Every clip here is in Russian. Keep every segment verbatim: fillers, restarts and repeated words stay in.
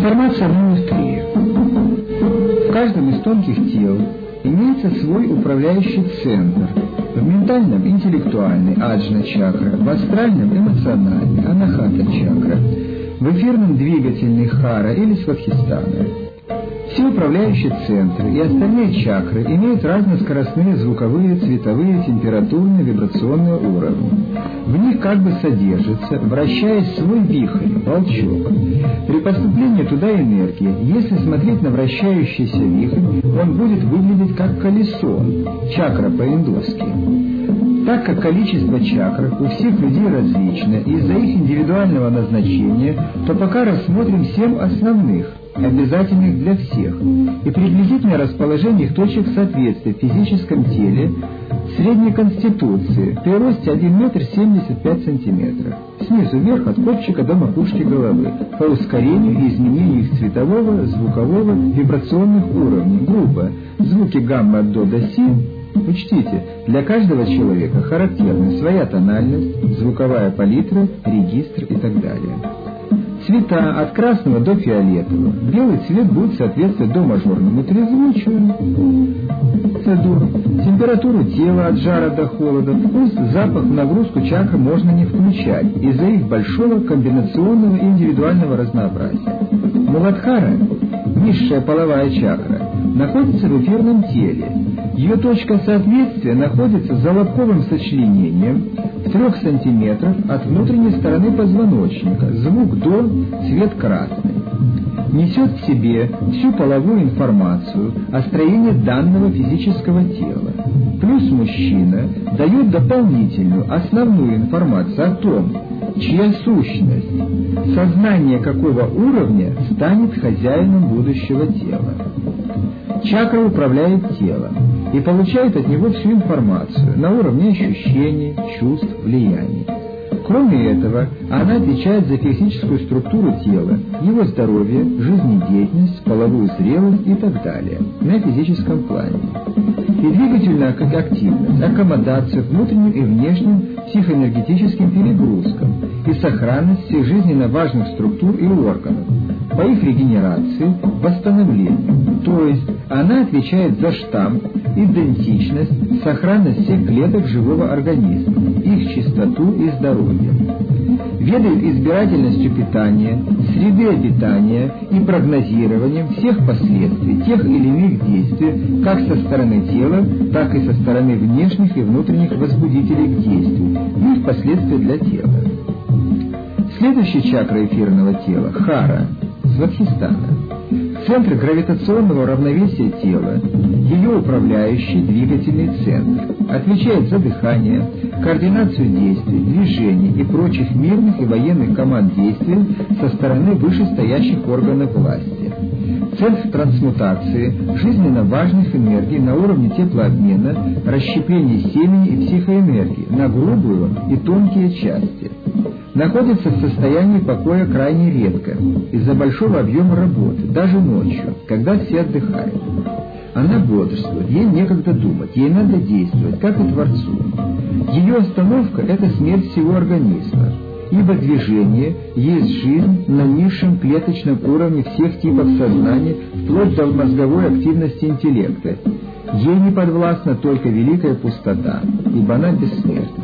Информация номер три. В каждом из тонких тел имеется свой управляющий центр. В ментальном – интеллектуальный, аджна-чакра, в астральном – эмоциональный, анахата-чакра, в эфирном – двигательный, хара или свадхистана. Все управляющие центры и остальные чакры имеют разноскоростные звуковые, цветовые, температурные, вибрационные уровни. В них как бы содержится, вращаясь, свой вихрь, волчок. При поступлении туда энергии, если смотреть на вращающийся вихрь, он будет выглядеть как колесо, чакра по-индуски. Так как количество чакр у всех людей различно из-за их индивидуального назначения, то пока рассмотрим семь основных, обязательных для всех, и приблизительное расположение их точек соответствия в физическом теле средней конституции при росте один метр семьдесят пять сантиметров, снизу вверх от копчика до макушки головы, по ускорению и изменению их цветового, звукового, вибрационных уровней, грубо, звуки гамма от до до си. Учтите, для каждого человека характерна своя тональность, звуковая палитра, регистр и так далее. Цвета от красного до фиолетового. Белый цвет будет соответствовать до мажорному трезвучию, температуру тела от жара до холода, вкус, запах, нагрузку чакр можно не включать из-за их большого комбинационного и индивидуального разнообразия. Муладхара, низшая половая чакра, находится в эфирном теле. Ее точка соответствия находится за лобковым сочленением в трех сантиметрах от внутренней стороны позвоночника, звук до, цвет красный. Несет в себе всю половую информацию о строении данного физического тела. Плюс мужчина дает дополнительную, основную информацию о том, чья сущность, сознание какого уровня станет хозяином будущего тела. Чакра управляет телом и получает от него всю информацию на уровне ощущений, чувств, влияний. Кроме этого, она отвечает за физическую структуру тела, его здоровье, жизнедеятельность, половую зрелость и так далее на физическом плане. И двигательную активность, аккомодацию к внутренним и внешним психоэнергетическим перегрузкам и сохранность всех жизненно важных структур и органов, по их регенерации, восстановлению. То есть она отвечает за штамп, идентичность, сохранность всех клеток живого организма, их чистоту и здоровье. Ведает избирательностью питания, среды обитания и прогнозированием всех последствий тех или иных действий, как со стороны тела, так и со стороны внешних и внутренних возбудителей к действию, и их последствия для тела. Следующая чакра эфирного тела – хара, свадхистана. Центр гравитационного равновесия тела, ее управляющий двигательный центр, отвечает за дыхание, координацию действий, движений и прочих мирных и военных команд действий со стороны вышестоящих органов власти. Центр трансмутации жизненно важных энергий на уровне теплообмена, расщепления семени и психоэнергии на грубую и тонкие части. Находится в состоянии покоя крайне редко, из-за большого объема работы, даже ночью, когда все отдыхают. Она бодрствует, ей некогда думать, ей надо действовать, как и Творцу. Ее остановка – это смерть всего организма, ибо движение есть жизнь на низшем клеточном уровне всех типов сознания, вплоть до мозговой активности интеллекта. Ей не подвластна только великая пустота, ибо она бессмертна.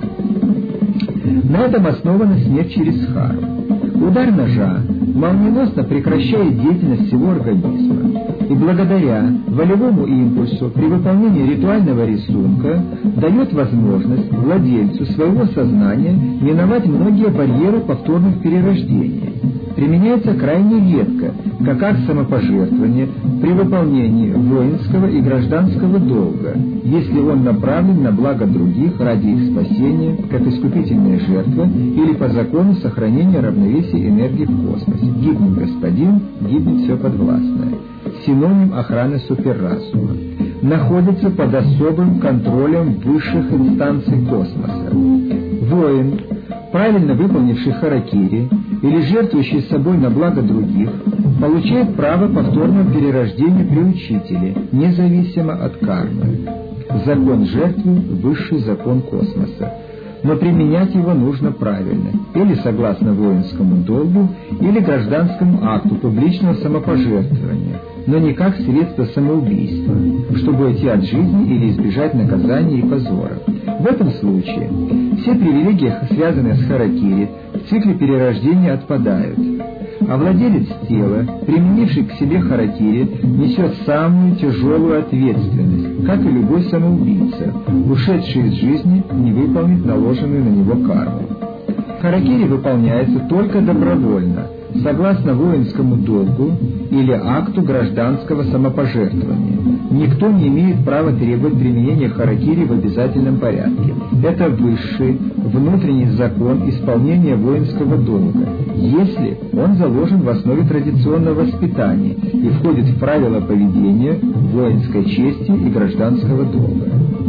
На этом основана смерть через хару. Удар ножа молниеносно прекращает деятельность всего организма, и благодаря волевому импульсу при выполнении ритуального рисунка дает возможность владельцу своего сознания миновать многие барьеры повторных перерождений. Применяется крайне редко, как акт самопожертвования при выполнении воинского и гражданского долга, если он направлен на благо других ради их спасения, как искупительная жертва или по закону сохранения равновесия энергии в космосе. Гибнет господин, гибнет все подвластное. Синоним охраны суперразума. Находится под особым контролем высших инстанций космоса. Воин, правильно выполнивший харакири или жертвующий собой на благо других, получает право повторного перерождения при учителе, независимо от кармы. Закон жертвы – высший закон космоса. но применять его нужно правильно, или согласно воинскому долгу, или гражданскому акту публичного самопожертвования, но не как средство самоубийства, чтобы уйти от жизни или избежать наказания и позора. В этом случае все привилегии, связанные с харакири, в цикле перерождения отпадают, а владелец тела, применивший к себе харакири, несет самую тяжелую ответственность, как и любой самоубийца, ушедший из жизни, не выполнив наложенную на него карму. Харакири выполняется только добровольно, согласно воинскому долгу или акту гражданского самопожертвования. Никто не имеет права требовать применения харакири в обязательном порядке. Это высший, внутренний закон исполнения воинского долга, если он заложен в основе традиционного воспитания и входит в правила поведения, воинской чести и гражданского долга.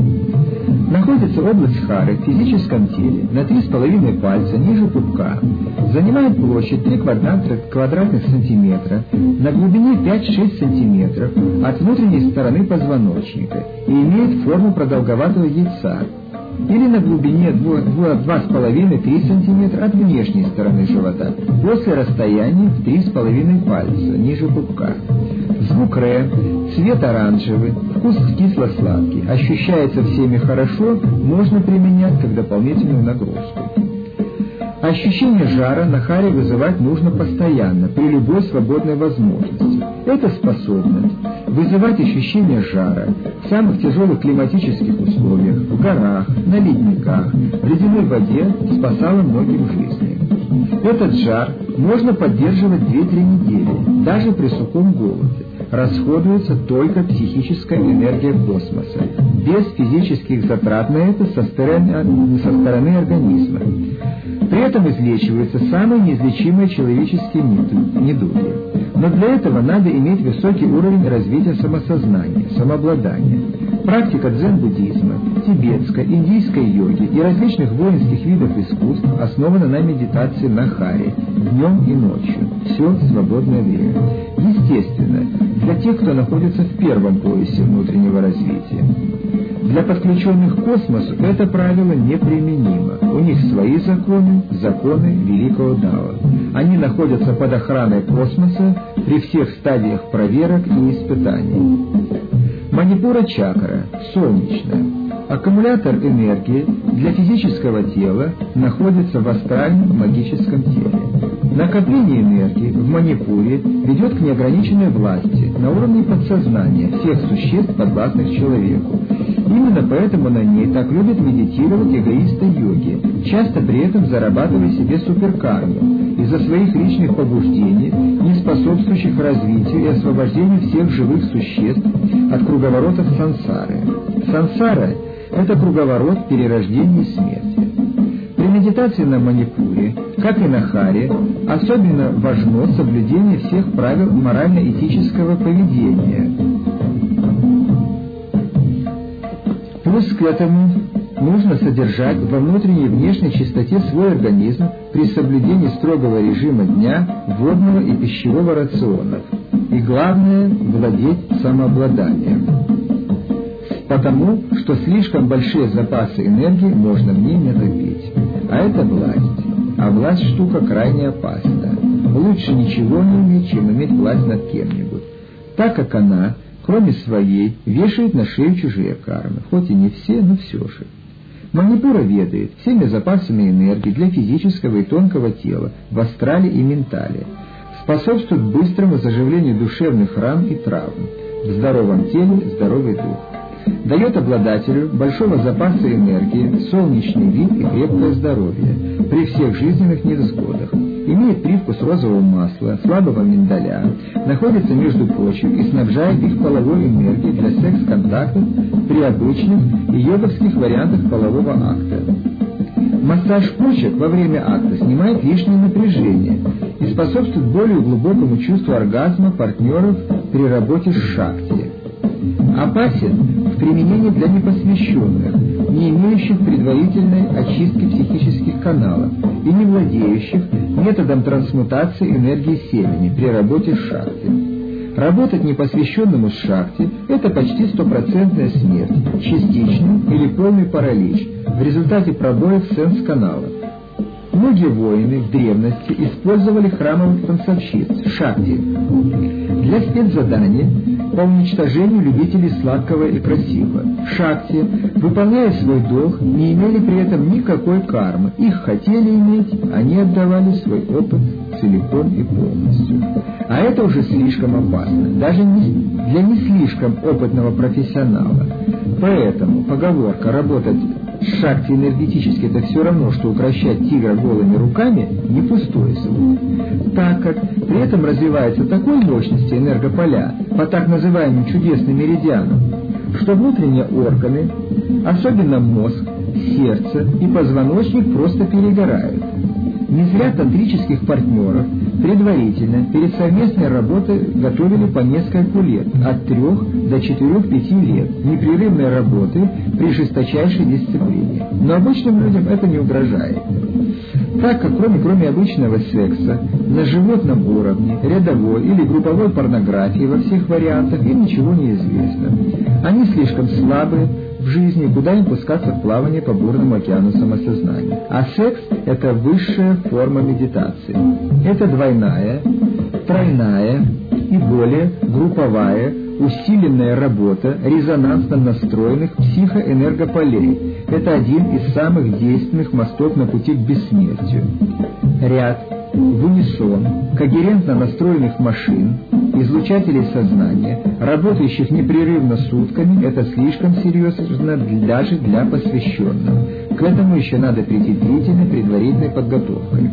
Находится область хары в физическом теле на три с половиной пальца ниже пупка, занимает площадь три квадратных сантиметра на глубине пять-шесть сантиметров от внутренней стороны позвоночника и имеет форму продолговатого яйца, или на глубине два с половиной-три сантиметра от внешней стороны живота, после расстояния в три с половиной пальца ниже пупка. Звук ре, цвет оранжевый, вкус кисло-сладкий, ощущается всеми хорошо, можно применять как дополнительную нагрузку. Ощущение жара на харе вызывать нужно постоянно, при любой свободной возможности. Эта способность вызывать ощущение жара в самых тяжелых климатических условиях, в горах, на ледниках, в ледяной воде спасала многим жизни. Этот жар можно поддерживать две-три недели, даже при сухом голоде. Расходуется только психическая энергия космоса, без физических затрат на это со стороны, со стороны организма. При этом излечиваются самые неизлечимые человеческие недуги. Но для этого надо иметь высокий уровень развития самосознания, самообладания. Практика дзен-буддизма, тибетской, индийской йоги и различных воинских видов искусств основана на медитации на харе, днем и ночью, все свободное время. Естественно, для тех, кто находится в первом поясе внутреннего развития. Для подключенных к космосу это правило неприменимо. У них свои законы, законы Великого Дао. Они находятся под охраной космоса при всех стадиях проверок и испытаний. Манипура чакра, солнечная. Аккумулятор энергии для физического тела находится в астральном магическом теле. Накопление энергии в манипуре ведет к неограниченной власти на уровне подсознания всех существ, подвластных человеку. Именно поэтому на ней так любят медитировать эгоисты-йоги, часто при этом зарабатывая себе суперкарму из-за своих личных побуждений, не способствующих развитию и освобождению всех живых существ от круговоротов сансары. Сансара – это круговорот перерождения и смерти. При медитации на манипуре, как и на харе, особенно важно соблюдение всех правил морально-этического поведения. Плюс к этому нужно содержать во внутренней и внешней чистоте свой организм при соблюдении строгого режима дня, водного и пищевого рационов. И главное – владеть самообладанием. Потому что слишком большие запасы энергии можно в ней накопить. А это власть. А власть штука крайне опасна. Лучше ничего не иметь, чем иметь власть над кем-нибудь. Так как она, кроме своей, вешает на шею чужие кармы. Хоть и не все, но все же. Манипура ведает всеми запасами энергии для физического и тонкого тела в астрале и ментале. Способствует быстрому заживлению душевных ран и травм. В здоровом теле здоровый дух. Дает обладателю большого запаса энергии, солнечный вид и крепкое здоровье при всех жизненных невзгодах. Имеет привкус розового масла, слабого миндаля, находится между почек и снабжает их половой энергией для секс-контактов при обычных и йоговских вариантах полового акта. Массаж почек во время акта снимает лишнее напряжение и способствует более глубокому чувству оргазма партнеров при работе с шакти. Опасен в применении для непосвященных, не имеющих предварительной очистки психических каналов и не владеющих методом трансмутации энергии семени при работе с шакти. Работать непосвященному с шахте – это почти стопроцентная смерть, частичный или полный паралич в результате пробоев сенс-канала. Многие воины в древности использовали храмовых танцовщиц, шакти, для спецзадания по уничтожению любителей сладкого и красивого. Шакти, выполняя свой долг, не имели при этом никакой кармы. Их хотели иметь, они отдавали свой опыт целиком и полностью. А это уже слишком опасно, даже не, для не слишком опытного профессионала. Поэтому поговорка «работать с шакти энергетически — это все равно, что укрощать тигра голыми руками» не пустой звук, так как при этом развивается такой мощности энергополя по так называемым чудесным меридианам, что внутренние органы, особенно мозг, сердце и позвоночник, просто перегорают. Не зря тантрических партнеров предварительно перед совместной работой готовили по нескольку лет, от трех до четырех-пяти лет, непрерывной работы при жесточайшей дисциплине. Но обычным людям это не угрожает, так как кроме, кроме обычного секса, на животном уровне, рядовой или групповой порнографии во всех вариантах им ничего не известно. Они слишком слабы в жизни, куда им пускаться в плавание по бурному океану самосознания. А секс – это высшая форма медитации. Это двойная, тройная и более групповая, усиленная работа резонансно настроенных психоэнергополей. Это один из самых действенных мостов на пути к бессмертию. Ряд в унисон когерентно настроенных машин, излучателей сознания, работающих непрерывно сутками, это слишком серьезно даже для посвященных. К этому еще надо прийти длительной предварительной подготовкой.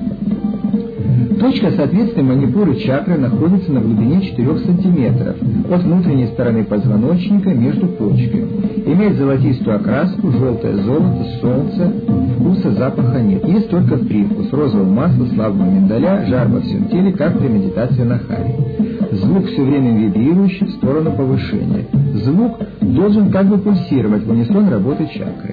Точка соответствия манипуры чакры находится на глубине четырёх сантиметров от внутренней стороны позвоночника между почками. Имеет золотистую окраску, желтое золото, солнце, вкуса, запаха нет. Есть только привкус розового масла, слабого миндаля, жар во всем теле, как при медитации на харе. Звук все время вибрирующий в сторону повышения. Звук должен как бы пульсировать в унисон работы чакры.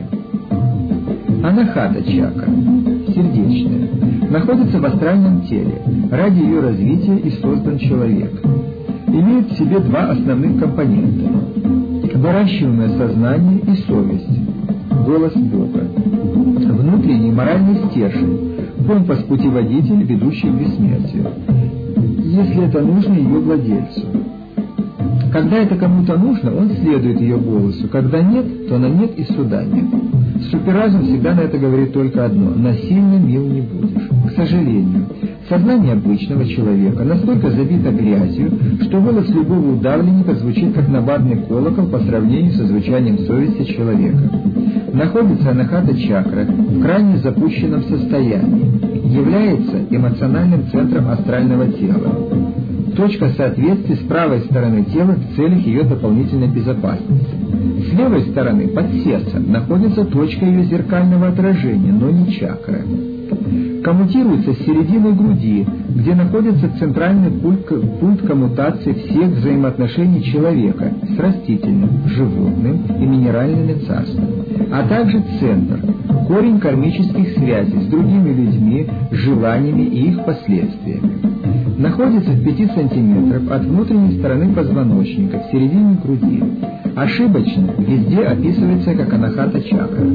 Анахата чакра, сердечная, находится в астральном теле. Ради ее развития и создан человек. Имеет в себе два основных компонента: выращиваемое сознание и совесть, голос Бога, внутренний моральный стержень, компас-путеводитель, ведущий к бессмертию, если это нужно ее владельцу. Когда это кому-то нужно, он следует ее голосу, когда нет, то на нет и суда нет. Суперразум всегда на это говорит только одно: насильно мил не будешь. К сожалению, сознание обычного человека настолько забито грязью, что голос любого удавленника звучит как набатный колокол по сравнению со звучанием совести человека. Находится анахата чакра в крайне запущенном состоянии, является эмоциональным центром астрального тела. Точка соответствия с правой стороны тела в целях ее дополнительной безопасности. С левой стороны, под сердцем, находится точка ее зеркального отражения, но не чакра. Коммутируется с серединой груди, где находится центральный пульт, пульт коммутации всех взаимоотношений человека с растительным, животным и минеральными царствами, а также центр, корень кармических связей с другими людьми, желаниями и их последствиями. Находится в пяти сантиметрах от внутренней стороны позвоночника, в середине груди. Ошибочно везде описывается как анахата чакра.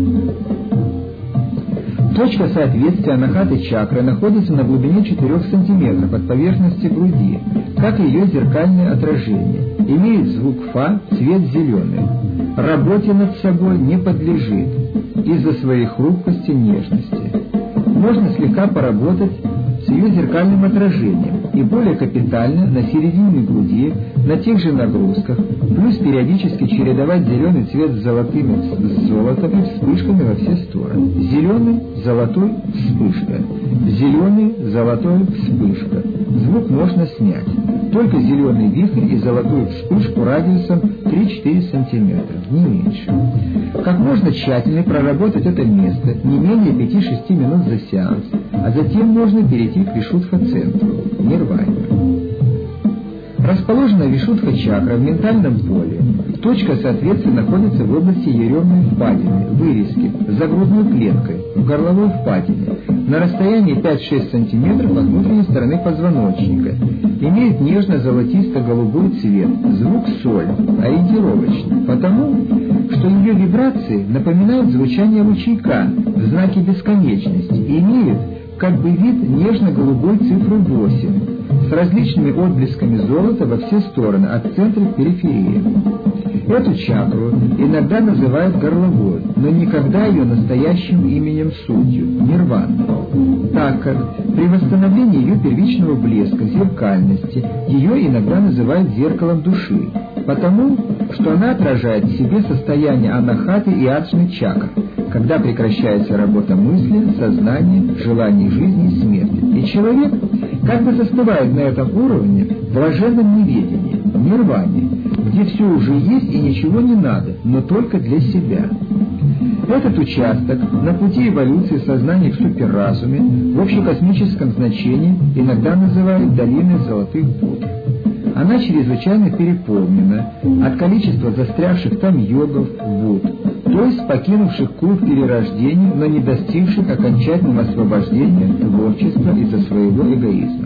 Точка соответствия анахаты чакры находится на глубине четырёх сантиметров от поверхности груди, как и ее зеркальное отражение. Имеет звук фа, цвет зеленый. Работе над собой не подлежит из-за своей хрупкости, нежности. Можно слегка поработать с ее зеркальным отражением и более капитально на середине груди, на тех же нагрузках, плюс периодически чередовать зеленый цвет с золотыми, с золотом и вспышками во все стороны. Зеленый, золотой, вспышка. Зеленый, золотой, вспышка. Звук можно снять. Только зеленый вихрь и золотую вспышку радиусом три-четыре сантиметра, не меньше. Как можно тщательнее проработать это место, не менее пяти-шести минут за сеанс, а затем можно перейти к вишудха-центру, нирване. Расположена вишудха-чакра в ментальном поле. Точка соответствия находится в области еремной впадины, вырезки, за грудной клеткой, в горловой впадине, на расстоянии пять-шесть сантиметров от внутренней стороны позвоночника. Имеет нежно-золотисто-голубой цвет, звук соль, ориентировочный, потому что ее вибрации напоминают звучание ручейка в знаке бесконечности и имеют как бы вид нежно-голубой цифры восемь, с различными отблесками золота во все стороны, от центра к периферии. Эту чакру иногда называют горловой, но никогда ее настоящим именем сутью – нирваной, так как при восстановлении ее первичного блеска, зеркальности, ее иногда называют зеркалом души, потому что она отражает в себе состояние анахаты и аджны чакр, когда прекращается работа мысли, сознания, желаний жизни и смерти, и человек как бы застывает на этом уровне в блаженном неведении, нирване, где все уже есть и ничего не надо, но только для себя. Этот участок на пути эволюции сознания к суперразуме в общекосмическом значении иногда называют долиной золотых Будд. Она чрезвычайно переполнена от количества застрявших там йогов Будд, то есть покинувших круг перерождений, но не достигших окончательного освобождения творчества из-за своего эгоизма.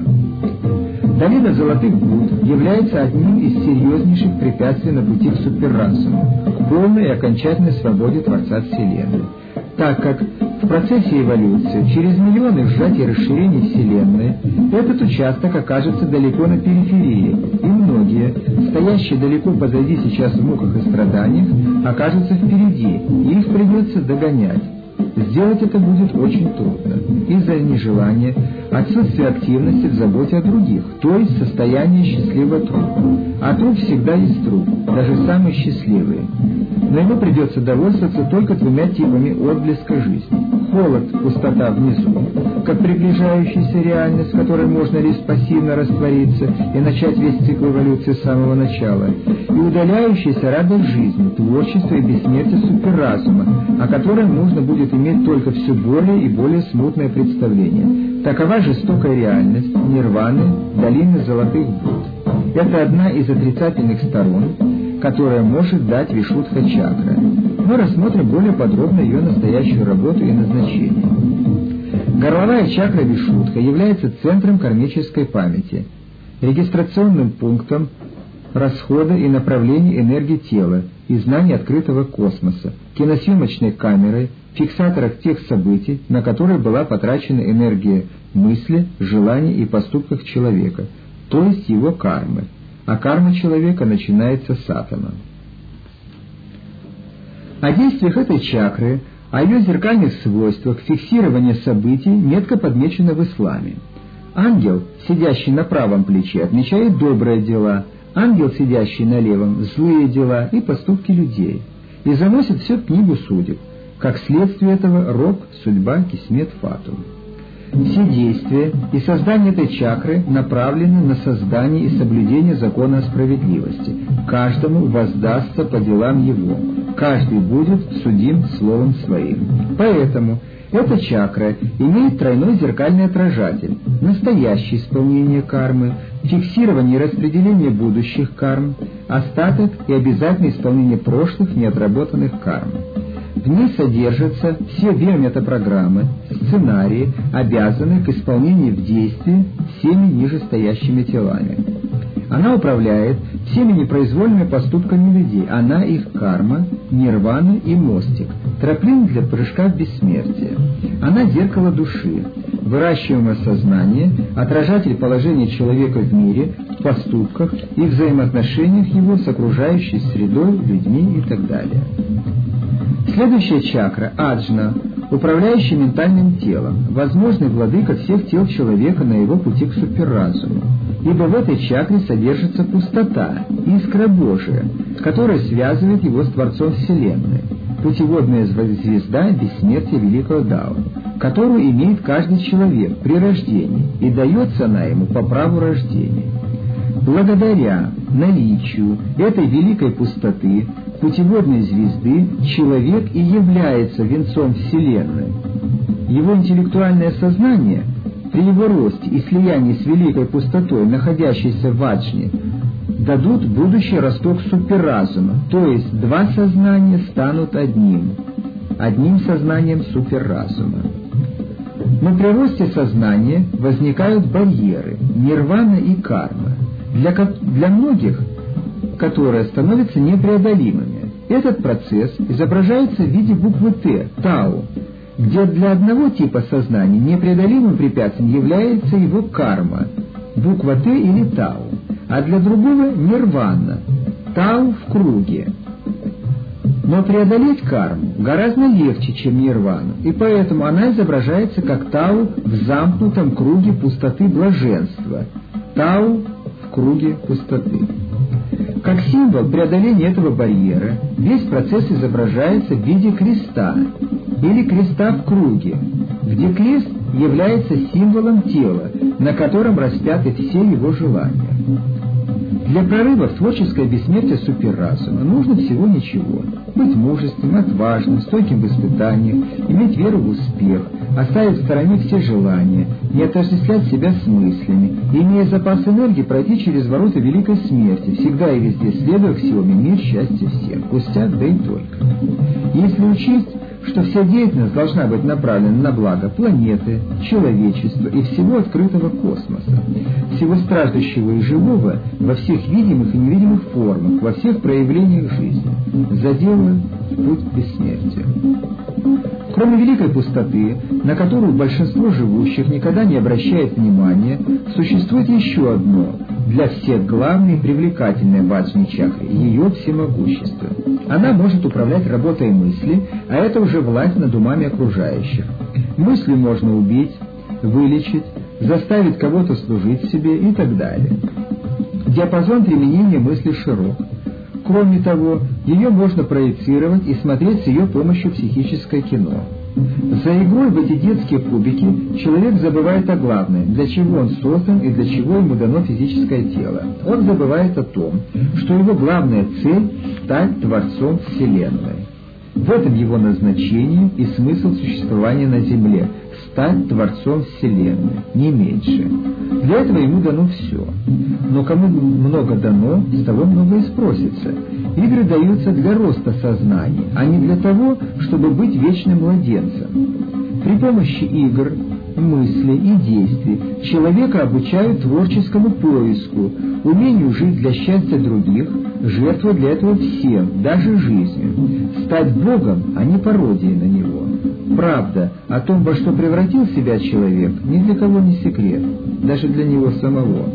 Долина золотых Будд является одним из серьезнейших препятствий на пути к суперразуму, к полной и окончательной свободе Творца Вселенной, так как в процессе эволюции через миллионы сжатий и расширений Вселенной этот участок окажется далеко на периферии, и многие, стоящие далеко позади сейчас в муках и страданиях, окажутся впереди, и их придется догонять. Сделать это будет очень трудно из-за нежелания, отсутствия активности в заботе о других, то есть состояние счастливого труда. А труд всегда есть труд, даже самый счастливый. Но ему придется довольствоваться только двумя типами отблеска жизни. Холод, пустота внизу, как приближающаяся реальность, в которой можно лишь пассивно раствориться и начать весь цикл эволюции с самого начала, и удаляющаяся радость жизни, творчество и бессмертие суперразума, о котором нужно будет иметь только все более и более смутное представление. Такова жестокая реальность нирваны, долины золотых Будд. Это одна из отрицательных сторон, которая может дать Вишудха-чакра. Мы рассмотрим более подробно ее настоящую работу и назначение. Горловая чакра Вишудха является центром кармической памяти, регистрационным пунктом расхода и направления энергии тела и знаний открытого космоса, киносъемочной камерой, фиксаторах тех событий, на которые была потрачена энергия мысли, желаний и поступков человека, то есть его кармы. А карма человека начинается с атома. О действиях этой чакры, о ее зеркальных свойствах, фиксирования событий метко подмечено в исламе. Ангел, сидящий на правом плече, отмечает добрые дела, ангел, сидящий на левом, злые дела и поступки людей, и заносит все в книгу судеб. Как следствие этого рок, судьба, кисмет, фатум. Все действия и создание этой чакры направлены на создание и соблюдение закона о справедливости. Каждому воздастся по делам его, каждый будет судим словом своим. Поэтому эта чакра имеет тройной зеркальный отражатель: настоящее исполнение кармы, фиксирование и распределение будущих карм, остаток и обязательное исполнение прошлых неотработанных карм. В ней содержатся все биометапрограммы, сценарии, обязанные к исполнению в действии всеми нижестоящими телами. Она управляет всеми непроизвольными поступками людей, она их карма, нирвана и мостик, трамплин для прыжка в бессмертие. Она зеркало души, выращиваемое сознание, отражатель положения человека в мире, в поступках и взаимоотношениях его с окружающей средой, людьми и так далее. Следующая чакра – аджна, управляющая ментальным телом, возможный владыка всех тел человека на его пути к суперразуму, ибо в этой чакре содержится пустота, искра Божия, которая связывает его с Творцом Вселенной, путеводная звезда бессмертия великого Дао, которую имеет каждый человек при рождении, и дается она ему по праву рождения. Благодаря наличию этой великой пустоты, путеводной звезды, человек и является венцом Вселенной. Его интеллектуальное сознание при его росте и слиянии с великой пустотой, находящейся в аджне, дадут будущий росток суперразума, то есть два сознания станут одним, одним сознанием суперразума. Но при росте сознания возникают барьеры, нирвана и карма, для, для многих, которые становятся непреодолимыми. Этот процесс изображается в виде буквы Т, Тау, где для одного типа сознания непреодолимым препятствием является его карма, буква Т или Тау, а для другого нирвана, Тау в круге. Но преодолеть карму гораздо легче, чем нирвану, и поэтому она изображается как Тау в замкнутом круге пустоты блаженства, Тау в круге пустоты. Как символ преодоления этого барьера, весь процесс изображается в виде креста или креста в круге, где крест является символом тела, на котором распяты все его желания. Для прорыва в творческое бессмертие суперразума нужно всего ничего. Быть мужественным, отважным, стойким в испытаниях, иметь веру в успех, оставить в стороне все желания, не отождествлять себя с мыслями, и, имея запас энергии, пройти через ворота великой смерти, всегда и везде следуя аксиоме «мир, счастье всем», пустяк, да и только. Если учесть, что вся деятельность должна быть направлена на благо планеты, человечества и всего открытого космоса, всего страждущего и живого во всех видимых и невидимых формах, во всех проявлениях жизни, заделывая путь бессмертия. Кроме великой пустоты, на которую большинство живущих никогда не обращает внимания, существует еще одно, для всех главное и привлекательное в аджни чакре — ее всемогущество. Она может управлять работой мысли, а это уже власть над умами окружающих. Мыслью можно убить, вылечить, заставить кого-то служить себе и так далее. Диапазон применения мысли широк. Кроме того, ее можно проецировать и смотреть с ее помощью психическое кино. За игрой в эти детские кубики человек забывает о главном, для чего он создан и для чего ему дано физическое тело. Он забывает о том, что его главная цель — стать Творцом Вселенной. В этом его назначение и смысл существования на Земле — стать Творцом Вселенной, не меньше. Для этого ему дано все. Но кому много дано, с того много и спросится. Игры даются для роста сознания, а не для того, чтобы быть вечным младенцем. При помощи игр, мыслей и действий человека обучают творческому поиску, умению жить для счастья других, жертвуя для этого всем, даже жизнью. Стать Богом, а не пародией на Него. Правда о том, во что превратил себя человек, ни для кого не секрет, даже для него самого.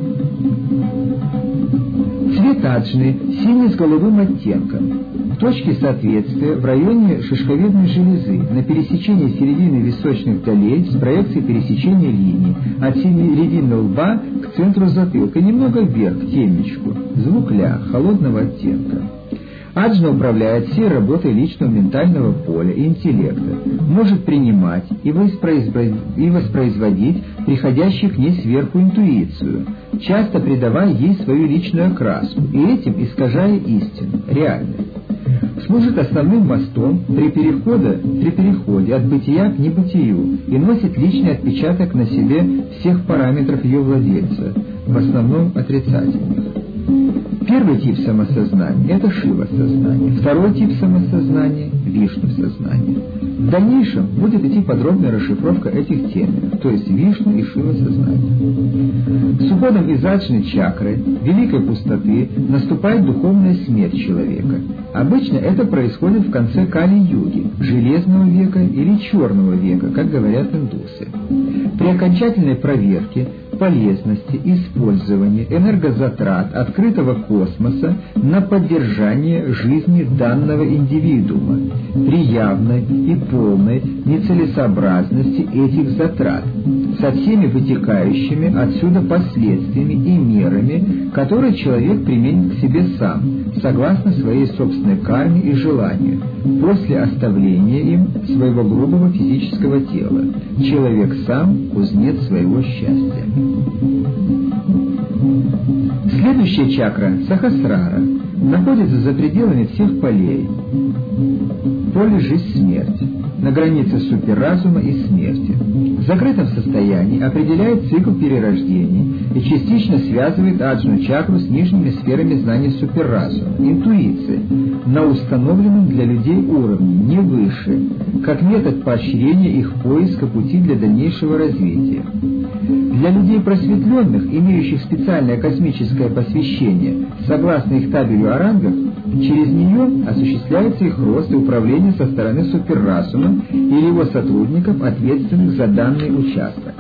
Цвет аджны синий с голубым оттенком. Точки соответствия в районе шишковидной железы, на пересечении середины височных долей с проекцией пересечения линий, от середины лба к центру затылка, немного вверх, к темечку. Звук ля, холодного оттенка. Аджна управляет всей работой личного ментального поля и интеллекта, может принимать и воспроизводить приходящую к ней сверху интуицию, часто придавая ей свою личную окраску и этим искажая истину, реальность. Служит основным мостом при переходе, при переходе от бытия к небытию и носит личный отпечаток на себе всех параметров ее владельца, в основном отрицательных. Первый тип самосознания — это Шива-сознание, второй тип самосознания — Вишну-сознание. В дальнейшем будет идти подробная расшифровка этих терминов, то есть Вишну и Шива-сознание. С уходом из аджны чакры, великой пустоты, наступает духовная смерть человека. Обычно это происходит в конце Кали-юги, железного века или черного века, как говорят индусы. При окончательной проверке полезности использования энергозатрат открытого космоса на поддержание жизни данного индивидуума, при явной и полной нецелесообразности этих затрат, со всеми вытекающими отсюда последствиями и мерами, которые человек применит к себе сам, согласно своей собственной карме и желанию, после оставления им своего грубого физического тела. Человек сам — кузнец своего счастья. Следующая чакра, Сахасрара, находится за пределами всех полей. Поле жизнь-смерть, на границе суперразума и смерти. закрытом состоянии определяет цикл перерождений и частично связывает аджну-чакру с нижними сферами знаний суперразума, интуиции, на установленном для людей уровне, не выше, как метод поощрения их поиска пути для дальнейшего развития. Для людей просветленных, имеющих специальное космическое посвящение, согласно их табелю о рангах, через нее осуществляется их рост и управление со стороны суперразума или его сотрудников, ответственных за данный участок.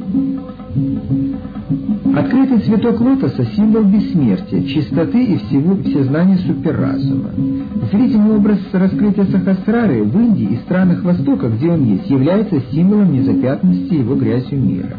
Открытый цветок лотоса – символ бессмертия, чистоты и всего всезнания суперразума. Зрительный образ раскрытия Сахасрары в Индии и странах Востока, где он есть, является символом незапятнанности его грязью мира.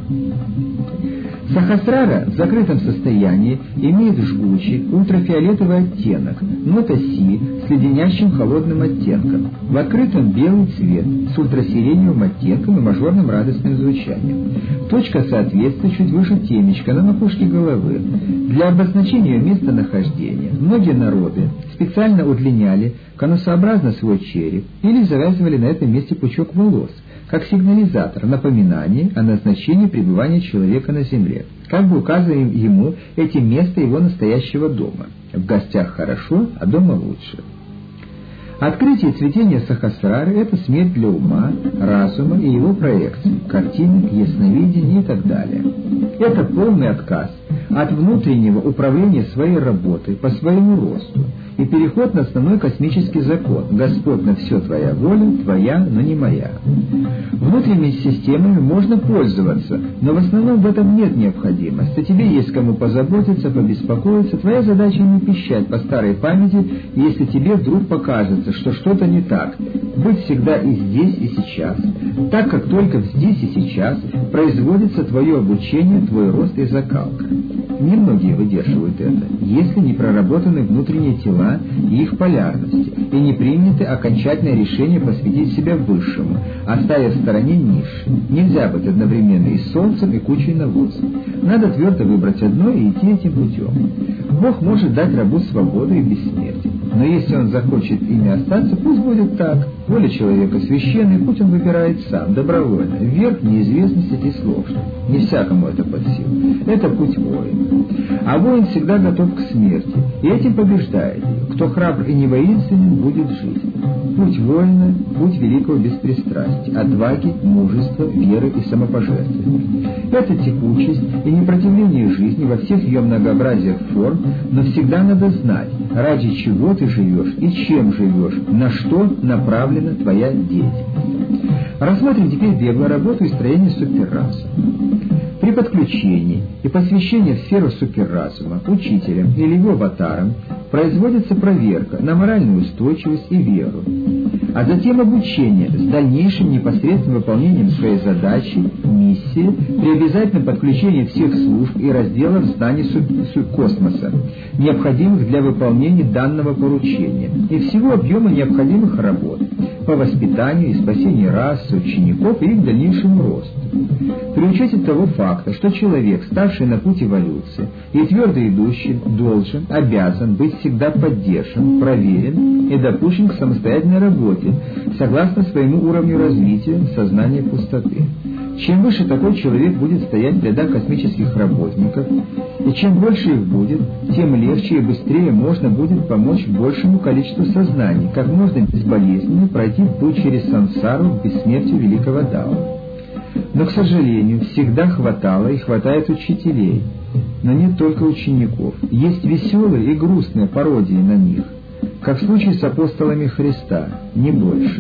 Сахасрара в закрытом состоянии имеет жгучий ультрафиолетовый оттенок, нота Си с леденящим холодным оттенком, в открытом белый цвет с ультрасиреневым оттенком и мажорным радостным звучанием. Точка соответствия чуть выше темечка на макушке головы. Для обозначения ее местонахождения многие народы специально удлиняли конусообразно свой череп или завязывали на этом месте пучок волос, как сигнализатор, напоминание о назначении пребывания человека на земле, как бы указывая ему эти место его настоящего дома. В гостях хорошо, а дома лучше. Открытие и цветение Сахасрары – это смерть для ума, разума и его проекций, картинок, ясновидения и так далее. Это полный отказ от внутреннего управления своей работой по своему росту и переход на основной космический закон «Господь, на все твоя воля, твоя, но не моя». Внутренними системами можно пользоваться, но в основном в этом нет необходимости. Тебе есть кому позаботиться, побеспокоиться. Твоя задача не пищать по старой памяти, если тебе вдруг покажется, что что-то не так. Быть всегда и здесь, и сейчас. Так как только здесь и сейчас производится твое обучение, твой рост и закалка. Немногие выдерживают это, если не проработаны внутренние тела и их полярности, и не приняты окончательное решение посвятить себя высшему, оставив в стороне низшее. Нельзя быть одновременно и солнцем, и кучей навоза. Надо твердо выбрать одно и идти этим путем. Бог может дать рабу свободу и бессмертие, но если он захочет ими остаться, пусть будет так. Воля человека священная, путь он выбирает сам, добровольно, вверх неизвестность идти сложно. Не всякому это под силу. Это путь воина. А воин всегда готов к смерти, и этим побеждает ее. Кто храбр и не воинственен, будет жить. Путь воина – путь великого беспристрастия, отваги, мужества, веры и самопожертвования. Это текучесть и непротивление жизни во всех ее многообразиях форм, но всегда надо знать, ради чего ты живешь и чем живешь, на что направлена твоя деятельность. Рассмотрим теперь бегло работу и строение суперразума. При подключении и посвящении в сферу суперразума учителем или его аватаром производится проверка на моральную устойчивость и веру, а затем обучение с дальнейшим непосредственным выполнением своей задачи, миссии, при обязательном подключении всех служб и разделов знаний космоса, необходимых для выполнения данного поручения, и всего объема необходимых работ по воспитанию и спасению расы, учеников и их дальнейшему росту. При учете того факта, что человек, ставший на путь эволюции и твердо идущий, должен, обязан быть всегда поддержан, проверен и допущен к самостоятельной работе, согласно своему уровню развития сознания пустоты. Чем выше такой человек будет стоять в рядах космических работников, и чем больше их будет, тем легче и быстрее можно будет помочь большему количеству сознаний, как можно безболезненно пройти путь через сансару к бессмертию великого Дао. Но, к сожалению, всегда хватало и хватает учителей, но нет только учеников. Есть веселые и грустные пародии на них, как в случае с апостолами Христа, не больше.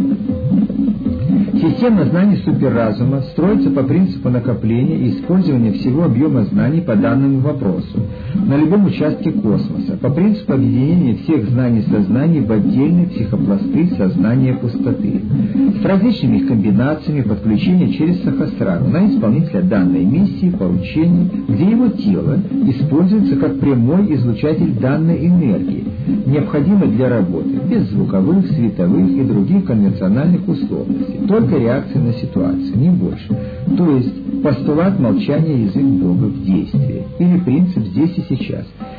Система знаний суперразума строится по принципу накопления и использования всего объема знаний по данному вопросу на любом участке космоса, по принципу объединения всех знаний сознаний в отдельные психопласты сознания пустоты, с различными их комбинациями подключения через Сахасрару на исполнителя данной миссии, поручения, где его тело используется как прямой излучатель данной энергии, необходимой для работы, без звуковых, световых и других конвенциональных условностей, только реакция на ситуацию, не больше. То есть постулат молчания язык Бога в действии, или принцип здесь и сейчас.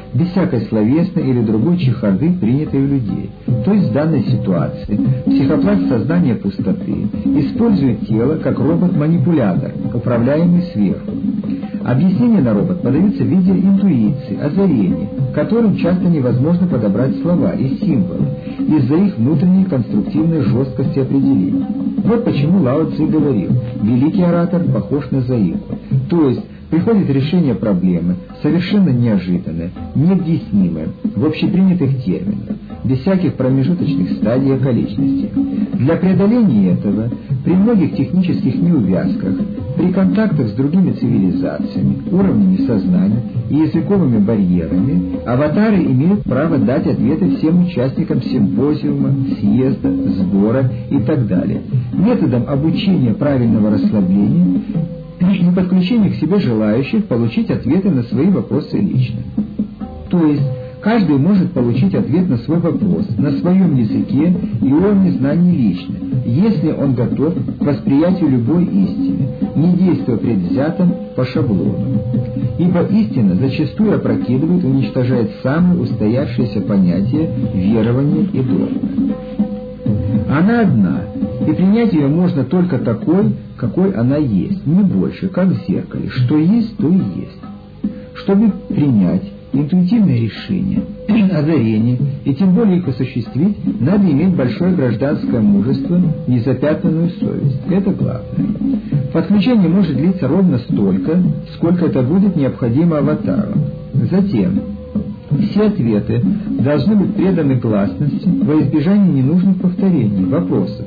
без всякой словесной или другой чехарды, принятой у людей. То есть в данной ситуации психопласт сознания пустоты использует тело как робот-манипулятор, управляемый сверху. Объяснения на робот подаются в виде интуиции, озарений, которым часто невозможно подобрать слова и символы из-за их внутренней конструктивной жесткости определений. Вот почему Лао Цзи говорил: великий оратор похож на заимку. То есть приходит решение проблемы, совершенно неожиданное, необъяснимое, в общепринятых терминах, без всяких промежуточных стадий и околичностей. Для преодоления этого, при многих технических неувязках, при контактах с другими цивилизациями, уровнями сознания и языковыми барьерами, аватары имеют право дать ответы всем участникам симпозиума, съезда, сбора и так далее, методом обучения правильного расслабления и подключения к себе желающих получить ответы на свои вопросы лично. То есть каждый может получить ответ на свой вопрос на своем языке и уровне знаний лично, если он готов к восприятию любой истины, не действуя предвзятым по шаблону. Ибо истина зачастую опрокидывает и уничтожает самые устоявшиеся понятия верования и догмы. Она одна, и принять ее можно только такой, какой она есть, не больше, как в зеркале. Что есть, то и есть. Чтобы принять интуитивное решение, озарение, и тем более их осуществить, надо иметь большое гражданское мужество, незапятнанную совесть. Это главное. Подключение может длиться ровно столько, сколько это будет необходимо аватару. Затем все ответы должны быть преданы гласности во избежание ненужных повторений, вопросов.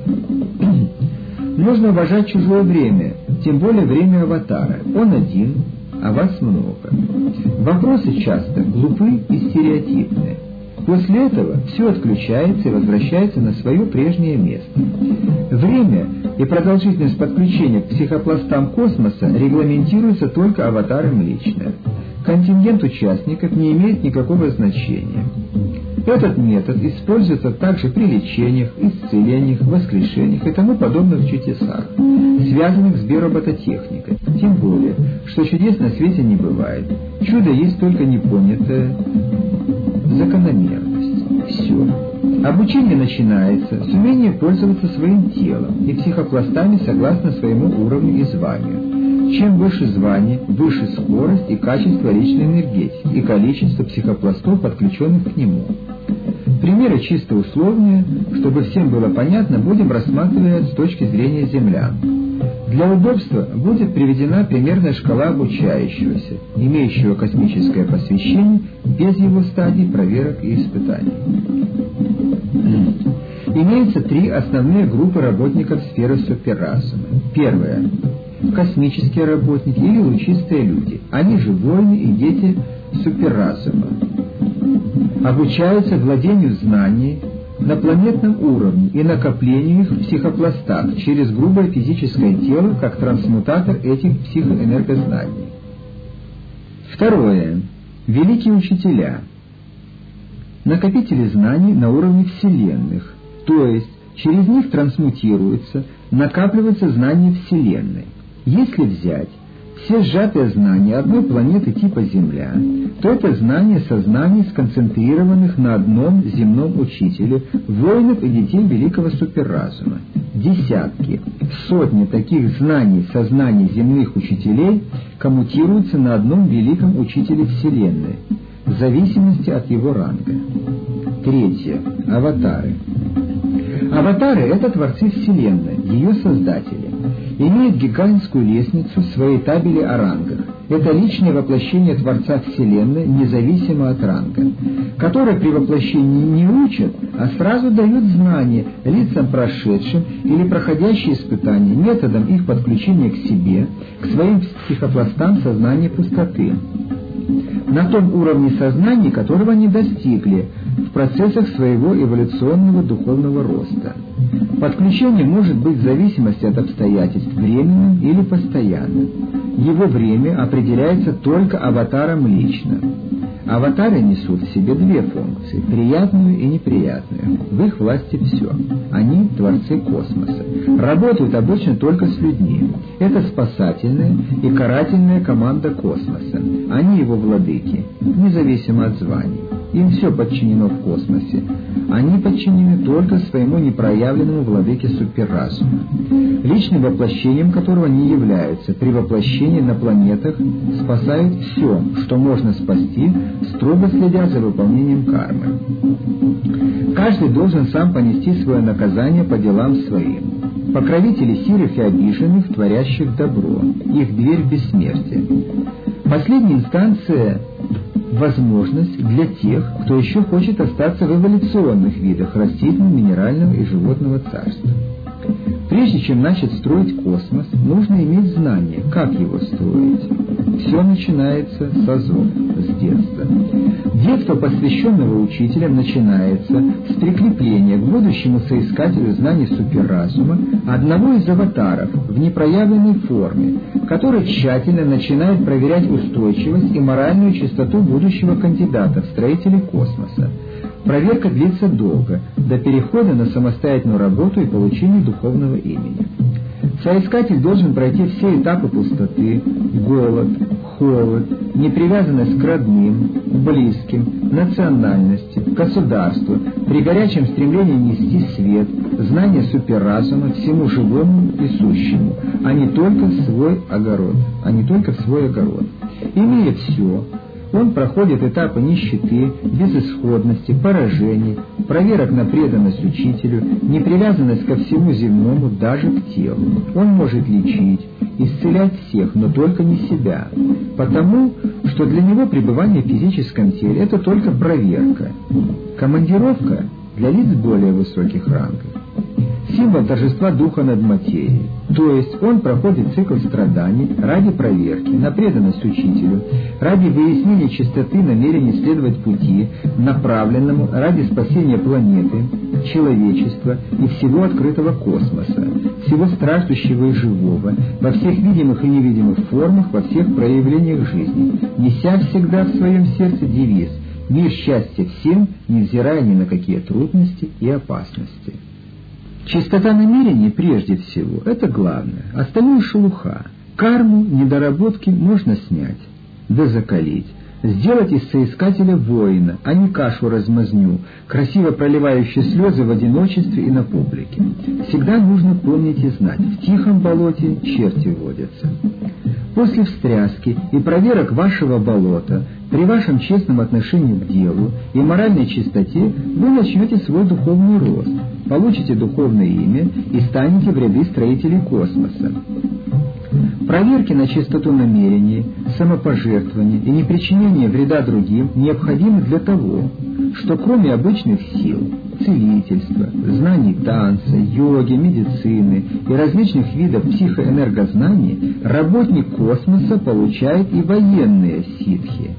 Нужно уважать чужое время, тем более время аватара. Он один, а вас много. Вопросы часто глупы и стереотипные. После этого все отключается и возвращается на свое прежнее место. Время и продолжительность подключения к психопластам космоса регламентируется только аватаром лично. Контингент участников не имеет никакого значения. Этот метод используется также при лечениях, исцелениях, воскрешениях и тому подобных чудесах, связанных с биоробототехникой. Тем более, что чудес на свете не бывает. Чудо есть только непонятая закономерность. Все. Обучение начинается с умения пользоваться своим телом и психопластами согласно своему уровню и званию. Чем выше звание, выше скорость и качество личной энергетики и количество психопластов, подключенных к нему. Примеры чисто условные, чтобы всем было понятно, будем рассматривать с точки зрения землян. Для удобства будет приведена примерная шкала обучающегося, имеющего космическое посвящение, без его стадий, проверок и испытаний. Имеются три основные группы работников сферы суперразума. Первая — космические работники или лучистые люди, они же воины и дети суперразума. Обучаются владению знаний на планетном уровне и накоплению их в психопластах через грубое физическое тело, как трансмутатор этих психоэнергознаний. Второе. Великие учителя. Накопители знаний на уровне вселенных, то есть через них трансмутируются, накапливаются знания Вселенной. Если взять все сжатые знания одной планеты типа Земля, то это знания сознаний, сконцентрированных на одном земном учителе, воинов и детей великого суперразума. Десятки, сотни таких знаний, сознаний земных учителей коммутируются на одном великом учителе Вселенной, в зависимости от его ранга. Третье. Аватары. Аватары — это творцы Вселенной, ее создатели. Имеют гигантскую лестницу в своей табели о рангах. Это личное воплощение Творца Вселенной, независимо от ранга, которые при воплощении не учат, а сразу дают знания лицам прошедшим или проходящие испытания методом их подключения к себе, к своим психопластам сознания пустоты, на том уровне сознания, которого они достигли в процессах своего эволюционного духовного роста. Подключение может быть в зависимости от обстоятельств временным или постоянным. Его время определяется только аватаром лично. Аватары несут в себе две функции – приятную и неприятную. В их власти все. Они – творцы космоса. Работают обычно только с людьми. Это спасательная и карательная команда космоса. Они его владыки, независимо от званий. Им все подчинено в космосе. Они подчинены только своему непроявленному владыке суперразума, личным воплощением которого они являются. При воплощении на планетах спасают все, что можно спасти, строго следя за выполнением кармы. Каждый должен сам понести свое наказание по делам своим. Покровители сирых и обиженных, творящих добро, их дверь бессмертия. Последняя инстанция — возможность для тех, кто еще хочет остаться в эволюционных видах растительного, минерального и животного царства. Прежде чем начать строить космос, нужно иметь знание, как его строить. Все начинается с азов, с детства. Детство посвященного учителем начинается с прикрепления к будущему соискателю знаний суперразума одного из аватаров в непроявленной форме, который тщательно начинает проверять устойчивость и моральную чистоту будущего кандидата в строители космоса. Проверка длится долго, до перехода на самостоятельную работу и получения духовного имени. Соискатель должен пройти все этапы пустоты, голод, холод, непривязанность к родным, близким, национальности, государству, при горячем стремлении нести свет, знание суперразума всему живому и сущему, а не только в свой огород, а не только в свой огород. Имея все, он проходит этапы нищеты, безысходности, поражений, проверок на преданность учителю, непривязанность ко всему земному, даже к телу. Он может лечить, исцелять всех, но только не себя, потому что для него пребывание в физическом теле — это только проверка. Командировка для лиц более высоких рангов. Символ торжества духа над материей. То есть он проходит цикл страданий ради проверки, на преданность учителю, ради выяснения чистоты намерений следовать пути, направленному ради спасения планеты, человечества и всего открытого космоса, всего страждущего и живого, во всех видимых и невидимых формах, во всех проявлениях жизни, неся всегда в своем сердце девиз «Мир, счастье всем, невзирая ни на какие трудности и опасности». Чистота намерений прежде всего — это главное, остальное — шелуха. Карму, недоработки можно снять, да закалить, сделать из соискателя воина, а не кашу-размазню, красиво проливающую слезы в одиночестве и на публике. Всегда нужно помнить и знать: в тихом болоте черти водятся. После встряски и проверок вашего болота, при вашем честном отношении к делу и моральной чистоте, вы начнете свой духовный рост, получите духовное имя и станете в ряды строителей космоса. Проверки на чистоту намерений, самопожертвование и непричинение вреда другим необходимы для того, что кроме обычных сил, целительства, знаний танца, йоги, медицины и различных видов психоэнергознаний, работник космоса получает и военные ситхи.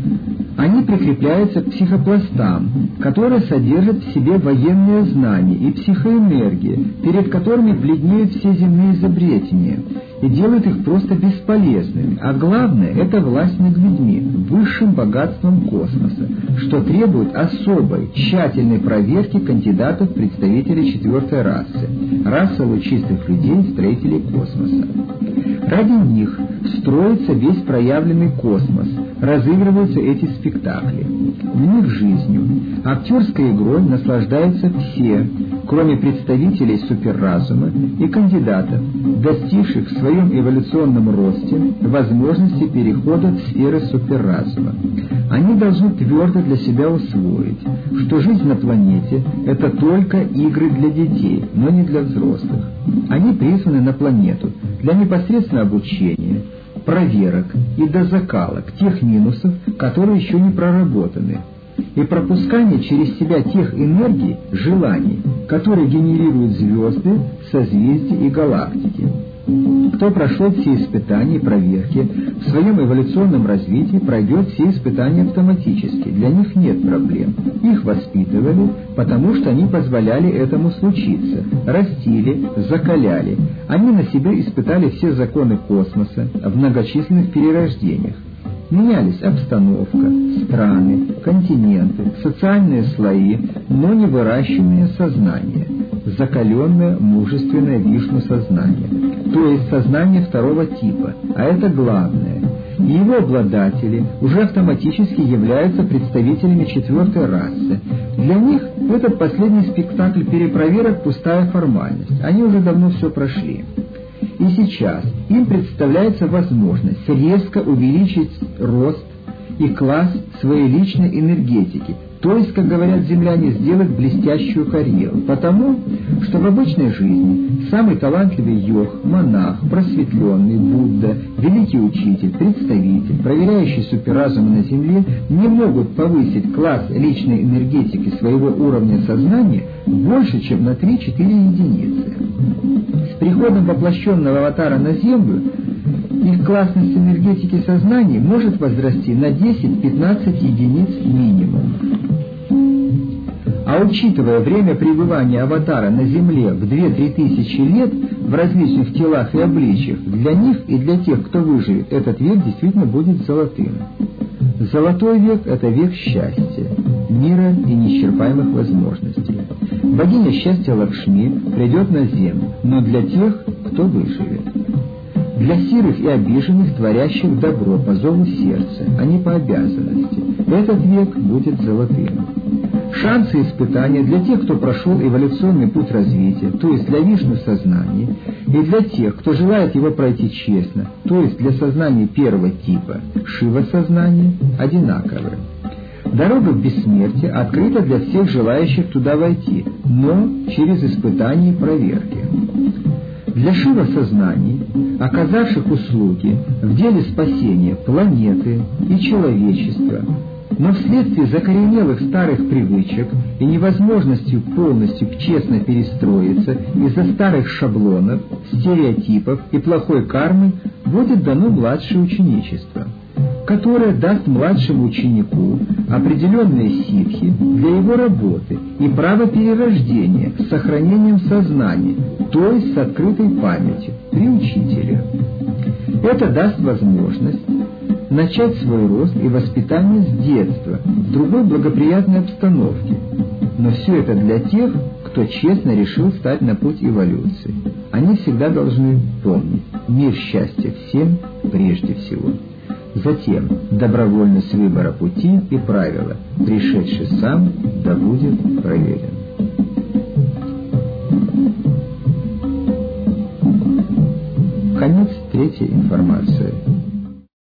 Они прикрепляются к психопластам, которые содержат в себе военные знания и психоэнергии, перед которыми бледнеют все земные изобретения, и делают их просто бесполезными. А главное — это власть над людьми, высшим богатством космоса, что требует особой, тщательной проверки кандидатов представителей четвертой расы, расы лучистых людей, строителей космоса. Ради них строится весь проявленный космос, разыгрываются эти спектакли. В них жизнью, актерской игрой наслаждаются все, кроме представителей суперразума и кандидатов, достигших в своем эволюционном росте возможности перехода в сферы суперразума. Они должны твердо для себя усвоить, что жизнь на планете — это только игры для детей, но не для взрослых. Они призваны на планету для непосредственного обучения, проверок и дозакалок тех минусов, которые еще не проработаны, и пропускания через себя тех энергий, желаний, которые генерируют звезды, созвездия и галактики. Кто прошел все испытания и проверки, в своем эволюционном развитии пройдет все испытания автоматически, для них нет проблем. Их воспитывали, потому что они позволяли этому случиться, растили, закаляли. Они на себе испытали все законы космоса в многочисленных перерождениях. Менялись обстановка, страны, континенты, социальные слои, но не выращенное сознание. закаленное, мужественное Вишну сознание, то есть сознание второго типа, а это главное. И его обладатели уже автоматически являются представителями четвертой расы. Для них этот последний спектакль перепроверок пустая формальность, они уже давно все прошли. И сейчас им представляется возможность резко увеличить рост и класс своей личной энергетики, то есть, как говорят земляне, сделать блестящую карьеру, потому что в обычной жизни самый талантливый йог, монах, просветленный, Будда, великий учитель, представитель, проверяющий суперразумы на земле не могут повысить класс личной энергетики своего уровня сознания больше, чем на три-четыре единицы. С приходом воплощенного аватара на землю их классность энергетики сознания может возрасти на десять-пятнадцать единиц минимум. А учитывая время пребывания аватара на Земле в две-три тысячи лет в различных телах и обличиях, для них и для тех, кто выживет, этот век действительно будет золотым. Золотой век — это век счастья, мира и неисчерпаемых возможностей. Богиня счастья Лакшми придет на Землю, но для тех, кто выживет. Для сирых и обиженных, творящих добро по зову сердца, а не по обязанности. Этот век будет золотым. Шансы и испытания для тех, кто прошел эволюционный путь развития, то есть для Вишну сознания, и для тех, кто желает его пройти честно, то есть для сознания первого типа, Шива сознания, одинаковы. Дорога в бессмертие открыта для всех желающих туда войти, но через испытания и проверки. Для Шива сознаний, оказавших услуги в деле спасения планеты и человечества, но вследствие закоренелых старых привычек и невозможности полностью честно перестроиться из-за старых шаблонов, стереотипов и плохой кармы, будет дано младшее ученичество, которое даст младшему ученику определенные ситхи для его работы и право перерождения с сохранением сознания, то есть с открытой памятью при учителе. Это даст возможность начать свой рост и воспитание с детства, в другой благоприятной обстановке. Но все это для тех, кто честно решил стать на путь эволюции. Они всегда должны помнить: мир счастья всем прежде всего. Затем добровольность выбора пути и правила: пришедший сам да будет проверен. Конец третьей информации.